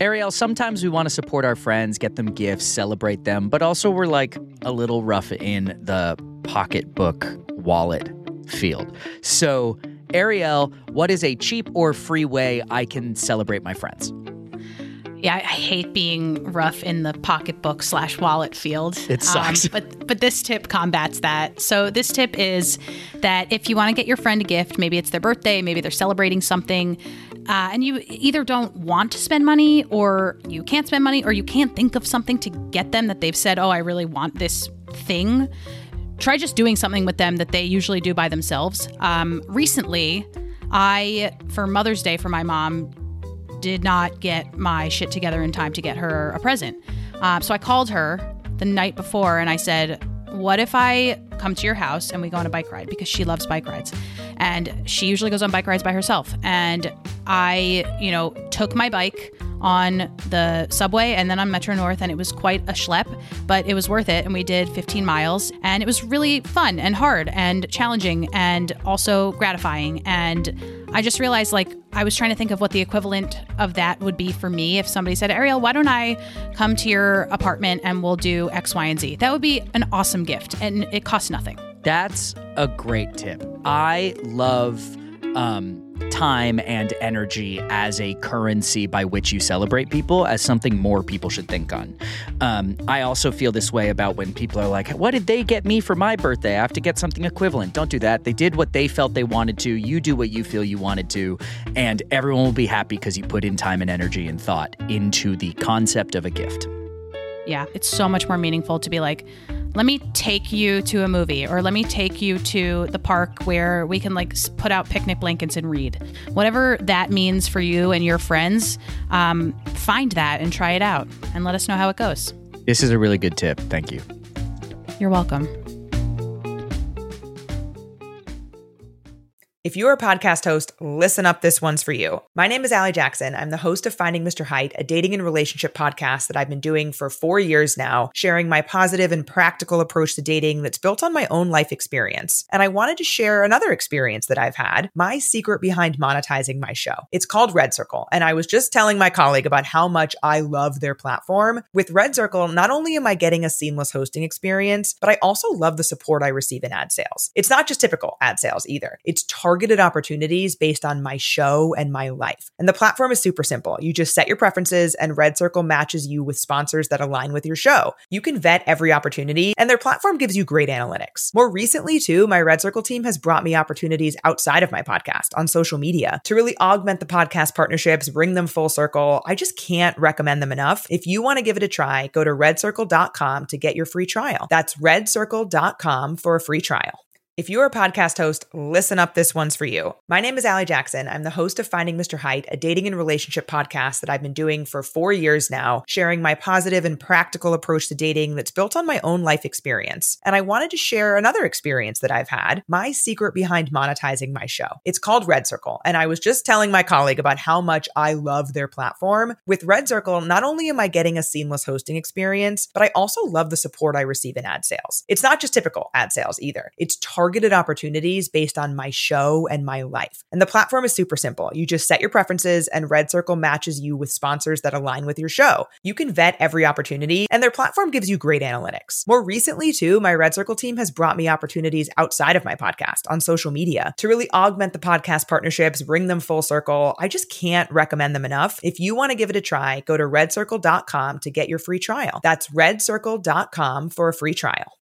Ariel, sometimes we want to support our friends, get them gifts, celebrate them, but also we're like a little rough in the pocketbook wallet field. So, Ariel, what is a cheap or free way I can celebrate my friends? Yeah, I hate being rough in the pocketbook / wallet field. It sucks. But this tip combats that. So this tip is that if you want to get your friend a gift, maybe it's their birthday, maybe they're celebrating something, and you either don't want to spend money or you can't spend money or you can't think of something to get them that they've said, oh, I really want this thing. Try just doing something with them that they usually do by themselves. Recently, for Mother's Day for my mom, did not get my shit together in time to get her a present. So I called her the night before and I said, what if I come to your house and we go on a bike ride? Because she loves bike rides. And she usually goes on bike rides by herself. And I, took my bike on the subway and then on Metro North, and it was quite a schlep, but it was worth it. And we did 15 miles, and it was really fun and hard and challenging and also gratifying. And I just realized, I was trying to think of what the equivalent of that would be for me if somebody said, Ariel, why don't I come to your apartment and we'll do X, Y, and Z? That would be an awesome gift, and it costs nothing. That's a great tip. I love time and energy as a currency by which you celebrate people, as something more people should think on. I also feel this way about when people are like, what did they get me for my birthday? I have to get something equivalent. Don't do that. They did what they felt they wanted to. You do what you feel you wanted to. And everyone will be happy because you put in time and energy and thought into the concept of a gift. Yeah, it's so much more meaningful to be like, let me take you to a movie, or let me take you to the park where we can put out picnic blankets and read. Whatever that means for you and your friends, find that and try it out and let us know how it goes. This is a really good tip. Thank you. You're welcome. If you're a podcast host, listen up, this one's for you. My name is Allie Jackson. I'm the host of Finding Mr. Height, a dating and relationship podcast that I've been doing for 4 years now, sharing my positive and practical approach to dating that's built on my own life experience. And I wanted to share another experience that I've had, my secret behind monetizing my show. It's called Red Circle, and I was just telling my colleague about how much I love their platform. With Red Circle, not only am I getting a seamless hosting experience, but I also love the support I receive in ad sales. It's not just typical ad sales either. It's targeted opportunities based on my show and my life. And the platform is super simple. You just set your preferences and Red Circle matches you with sponsors that align with your show. You can vet every opportunity and their platform gives you great analytics. More recently too, my Red Circle team has brought me opportunities outside of my podcast on social media to really augment the podcast partnerships, bring them full circle. I just can't recommend them enough. If you want to give it a try, go to redcircle.com to get your free trial. That's redcircle.com for a free trial. If you're a podcast host, listen up, this one's for you. My name is Allie Jackson. I'm the host of Finding Mr. Height, a dating and relationship podcast that I've been doing for 4 years now, sharing my positive and practical approach to dating that's built on my own life experience. And I wanted to share another experience that I've had, my secret behind monetizing my show. It's called Red Circle, and I was just telling my colleague about how much I love their platform. With Red Circle, not only am I getting a seamless hosting experience, but I also love the support I receive in ad sales. It's not just typical ad sales either. It's targeted opportunities based on my show and my life. And the platform is super simple. You just set your preferences and Red Circle matches you with sponsors that align with your show. You can vet every opportunity and their platform gives you great analytics. More recently too, my Red Circle team has brought me opportunities outside of my podcast on social media to really augment the podcast partnerships, bring them full circle. I just can't recommend them enough. If you want to give it a try, go to redcircle.com to get your free trial. That's redcircle.com for a free trial.